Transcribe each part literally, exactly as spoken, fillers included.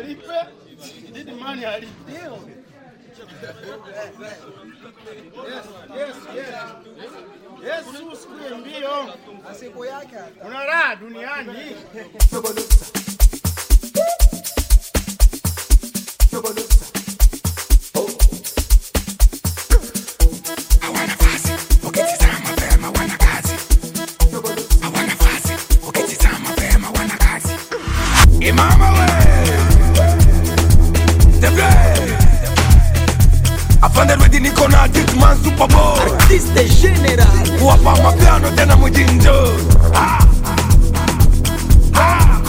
alipe. Didi mani alipe. Yes, yes, yes. Yesu siku mbio. Siku yake hata. Una raha duniani. Mama we Debre Afande rwedi niko na Ditman Super Bowl Artiste general Kuwapa mapiano tena mujinjo ah. ah.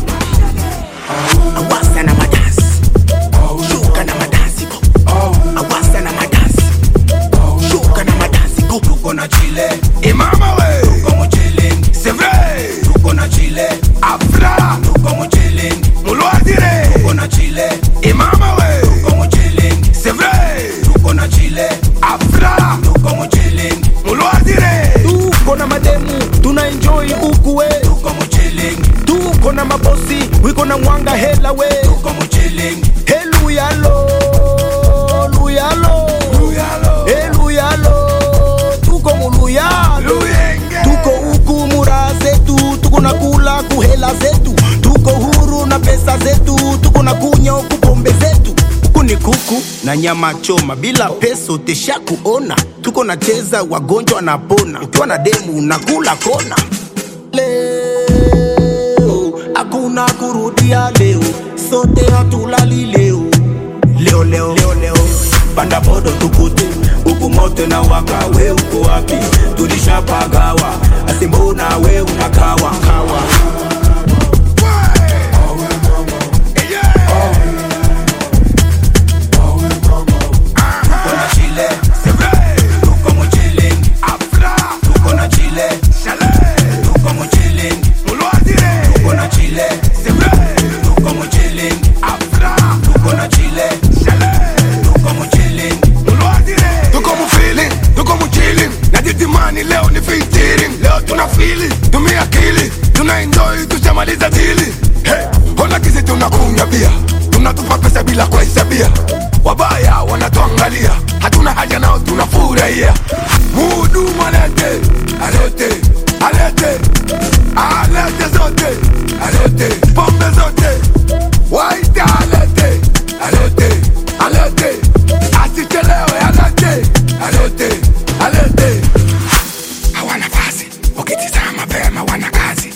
Awasa na madasi Shuka na madasi Awasa na madasi Shuka na madasi Tuko na chile Imama we Tuko mchile C'est vrai Tuko na chile Afra Tuko mchile Muluazire Tuko na chile Imama we Tuko mchile C'est vrai Tuko na chile Afra Tuko mchile Muluazire Tuko na mademu Tuna enjoy uku we Tuko mchile Tuko na mabosi Wiko na mwanga hela we Tuko mchile Helu yalo Luyalo Luyalo Helu yalo Tuko muluyalo Luyenge Tuko uku mura zetu Tuko na kula kuhela zetu Tuko huru na pesa zetu Tuko na kunya kupombe zetu Huku ni kuku na nyama choma Bila pesa utesha kuona Tuko na cheza wagonjwa na pona Ukiwa na demu na kula kona Leo Hakuna kurudia leo Sote hatulali leo Leo leo leo leo Panda bodo tukute Uku mote na waka we uko wapi Tulisha pagawa Asimbona we unakawa kawa Leo ni featuring, leo tuna feeling, tumia akili, tuna enjoy, tushamaliza dili. Hey, ona kisi tunakunywa bia, tunatupa pesa bila kuhesabia. Wabaya wanatuangalia, hatuna haja nao tunafurahia. Muhudumu alete, alete, alete, alete zote, alete, pombe zote. Waite alete, alete, alete, asichelewe alete, alete, alete. Hawana fasi, ukitizama vema wana kazi.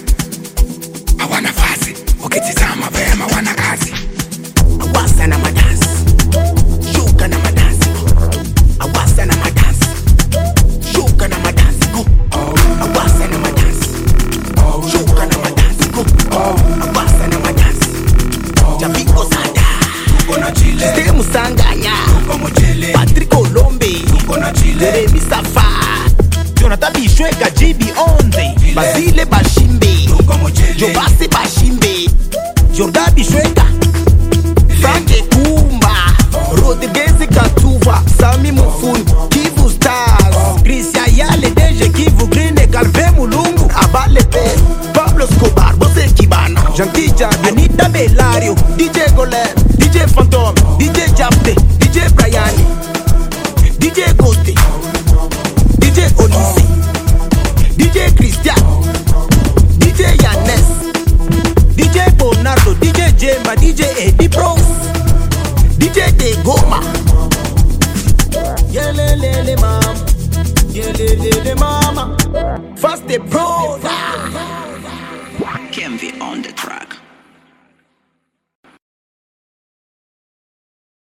Hawana fasi, ukitizama vema wana kazi. Awasa na madasi Shuka na madasi Awasa na madasi Shuka na madasi Awasa na madasi Shuka na madasi Awasa na madasi Jamiko Sada Tuko na chile Stemu Sanganya Tuko mchile Patrick Olombe Tuko na chile Jeremy Safa Jonathan Bishweka J B Onze Basile Bashimbe Tuko mchile Jobase Bashimbe Jordan Bishweka Franke Kumba Rodegeze Katuva Sami Mufuni Kivu Stars Christian Yale Deje Kivu Green Calve Mulungu Abale Pe Pablo Escobar Bose Kibana Jantija Anita Belario D J Golet D J Phantom D J Japte D J Brian D J Gote D J Olise D J Christian D J Yanes D J Bonardo D J Jemba D J Eddie Bros D J De Goma Yelelele mama Yelelele mama Fast the Pro